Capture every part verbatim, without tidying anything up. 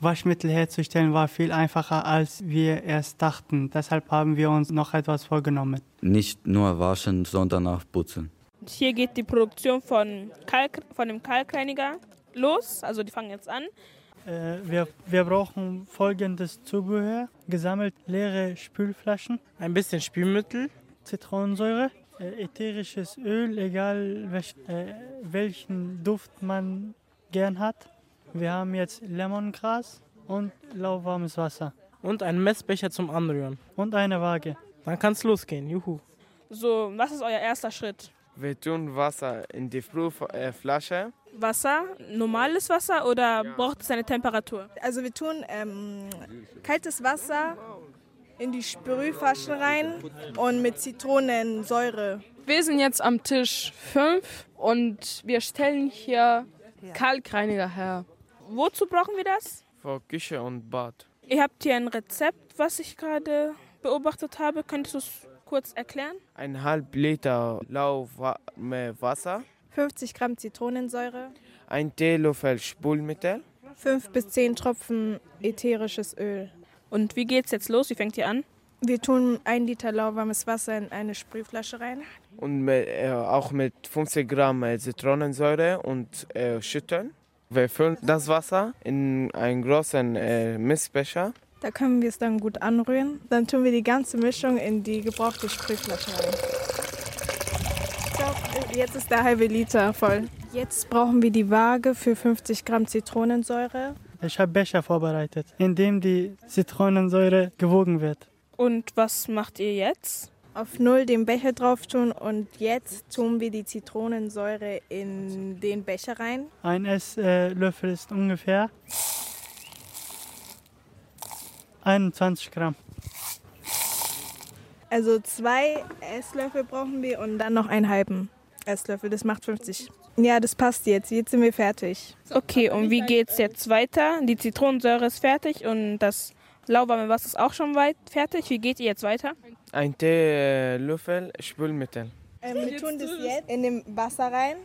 Waschmittel herzustellen war viel einfacher, als wir erst dachten. Deshalb haben wir uns noch etwas vorgenommen. Nicht nur waschen, sondern auch putzen. Hier geht die Produktion von, Kalk, von dem Kalkreiniger los. Also die fangen jetzt an. Äh, wir, wir brauchen folgendes Zubehör. Gesammelt leere Spülflaschen, ein bisschen Spülmittel, Zitronensäure, äh, ätherisches Öl, egal welch, äh, welchen Duft man gern hat. Wir haben jetzt Lemongras und lauwarmes Wasser. Und einen Messbecher zum Anrühren. Und eine Waage. Dann kann's losgehen, juhu. So, was ist euer erster Schritt? Wir tun Wasser in die Sprühflasche. Wasser, normales Wasser oder ja. Braucht es eine Temperatur? Also wir tun ähm, kaltes Wasser in die Sprühflasche rein und mit Zitronensäure. Wir sind jetzt am Tisch fünf und wir stellen hier Kalkreiniger her. Wozu brauchen wir das? Für Küche und Bad. Ihr habt hier ein Rezept, was ich gerade beobachtet habe. Könntest du es kurz erklären? Ein halb Liter lauwarmes Wasser. fünfzig Gramm Zitronensäure. Ein Teelöffel Spülmittel. fünf bis zehn Tropfen ätherisches Öl. Und wie geht's jetzt los? Wie fängt ihr an? Wir tun ein Liter lauwarmes Wasser in eine Sprühflasche rein. Und mit, äh, auch mit fünfzig Gramm Zitronensäure und äh, schütteln. Wir füllen das Wasser in einen großen äh, Messbecher. Da können wir es dann gut anrühren. Dann tun wir die ganze Mischung in die gebrauchte Sprühflasche rein. So, jetzt ist der halbe Liter voll. Jetzt brauchen wir die Waage für fünfzig Gramm Zitronensäure. Ich habe Becher vorbereitet, in dem die Zitronensäure gewogen wird. Und was macht ihr jetzt? Auf null den Becher drauf tun und jetzt tun wir die Zitronensäure in den Becher rein. Ein Esslöffel ist ungefähr einundzwanzig Gramm. Also zwei Esslöffel brauchen wir und dann noch einen halben Esslöffel, das macht fünfzig. Ja, das passt jetzt, jetzt sind wir fertig. Okay, und wie geht's jetzt weiter? Die Zitronensäure ist fertig und das lauwarme Wasser ist auch schon weit fertig. Wie geht ihr jetzt weiter? Ein Teelöffel Spülmittel. Ähm, wir tun das jetzt in dem Wasser rein.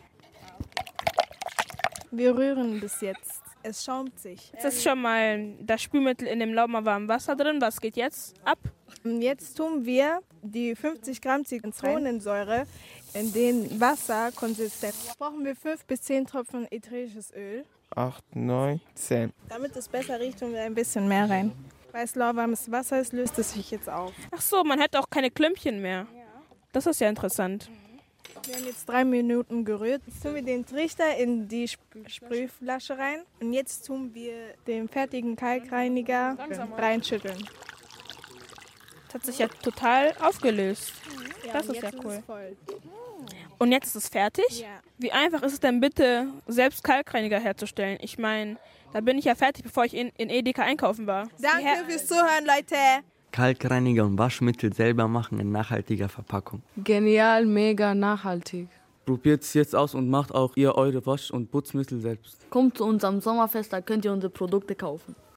Wir rühren das jetzt. Es schaumt sich. Jetzt ist schon mal das Spülmittel in dem lauwarmen Wasser drin. Was geht jetzt ab? Und jetzt tun wir die fünfzig Gramm Zitronensäure in den Wasserkonsistenz. Brauchen wir fünf bis zehn Tropfen ätherisches Öl. acht, neun, zehn. Damit es besser riecht, tun wir ein bisschen mehr rein. Weil es lauwarmes Wasser ist, löst es sich jetzt auf. Ach so, man hat auch keine Klümpchen mehr. Das ist ja interessant. Wir haben jetzt drei Minuten gerührt. Jetzt tun wir den Trichter in die Sprühflasche rein. Und jetzt tun wir den fertigen Kalkreiniger reinschütteln. Das hat sich ja total aufgelöst. Ja, das ist jetzt ja ist cool. es voll. Und jetzt ist es fertig? Ja. Wie einfach ist es denn bitte, selbst Kalkreiniger herzustellen? Ich meine, da bin ich ja fertig, bevor ich in, in Edeka einkaufen war. Danke fürs Zuhören, Leute. Kalkreiniger und Waschmittel selber machen in nachhaltiger Verpackung. Genial, mega nachhaltig. Probiert es jetzt aus und macht auch ihr eure Wasch- und Putzmittel selbst. Kommt zu unserem Sommerfest, da könnt ihr unsere Produkte kaufen.